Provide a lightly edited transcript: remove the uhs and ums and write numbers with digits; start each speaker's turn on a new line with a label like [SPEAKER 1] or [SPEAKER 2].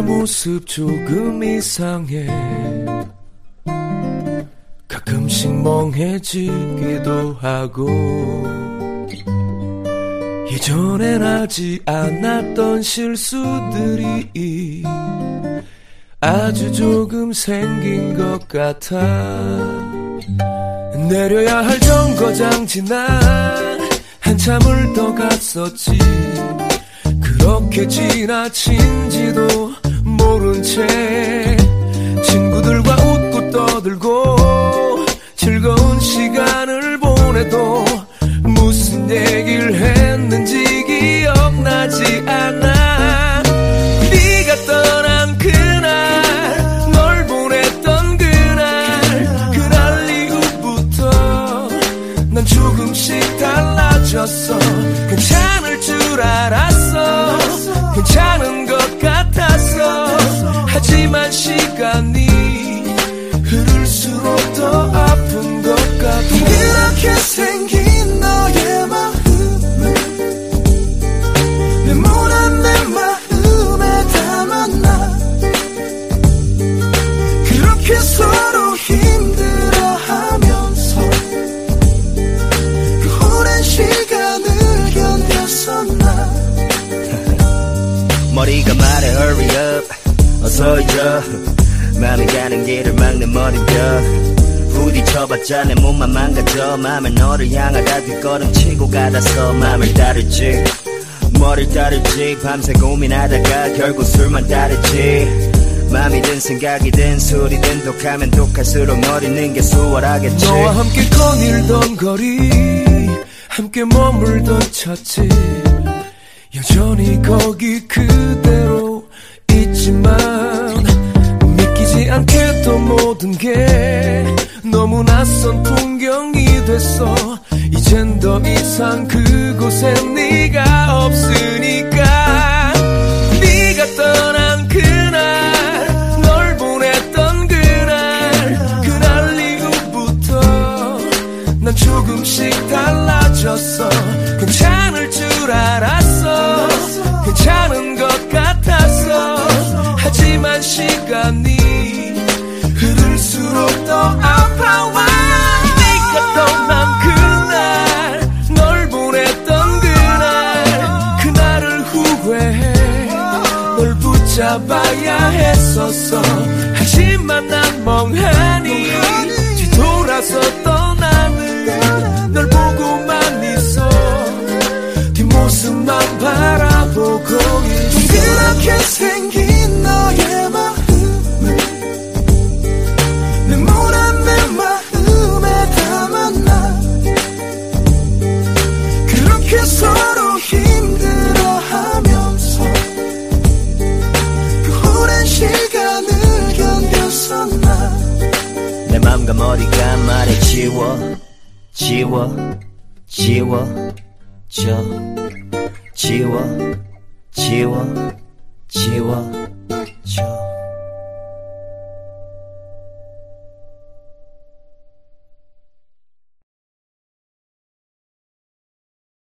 [SPEAKER 1] 내 모습 조금 이상해. 가끔씩 멍해지기도 하고 예전엔 하지 않았던 실수들이 아주 조금 생긴 것 같아. 내려야 할 정거장 지나 한참을 더 갔었지. 그렇게 지나친지도 모른 채 친구들과 웃고 떠들고 즐거운 시간을 보내도 무슨 얘기를 했는지 기억나지 않아. 네가 떠난 그날, 널 보냈던 그날 이후부터 난 조금씩 달라졌어. 괜찮을 줄 알았어, 괜찮은 것 같았어. 하지만 시간이 흐를수록 더 아픈 것 같아. 그렇게 생긴 너의 마음을 네모난 내 마음에 담았나. 그렇게 서로 힘들어하면서 그 오랜 시간을 견뎠었나.
[SPEAKER 2] 머리가 말해 hurry up 어서 잊어. 맘이 가는 길을 막는 머리뼈. 부딪혀봤자 내 몸만 망가져. 맘에 너를 향하다 뒷걸음치고 가다서 맘을 따르지 머리를 따르지. 밤새 고민하다가 결국 술만 따르지. 맘이든 생각이든 술이든 독하면 독할수록 널 잊는 게 수월하겠지.
[SPEAKER 1] 너와 함께 거닐던 거리, 함께 머물던 찻집, 여전히 거기 그대로 있지만 믿기지 않게 또 모든 게 너무 낯선 풍경이 됐어. 이젠 더 이상 그곳에 네가 없으니까. 네가 떠난 그날, 널 보냈던 그날 이후부터 난 조금씩 달라졌어. 괜찮을 줄 알았어, 괜찮은 것 같았어. 하지만 시간이 흐를수록 더 아파와. 네가 떠난 그날, 널 보냈던 그날을 후회해. 널 붙잡아야 했었어. 하지만 난 멍하니 뒤돌아서 떠나는 널 보고만 있어. 뒷모습만 바라보고 있어.
[SPEAKER 3] 그렇게 생긴 너의 마음을 네모난 내 마음에 담았나. 그렇게 서로 힘들어하면서 그 오랜 시간을 견뎠었나.
[SPEAKER 2] 내 맘과 머리가 말해 지워 지워 지워져. 지워 지워 지워져.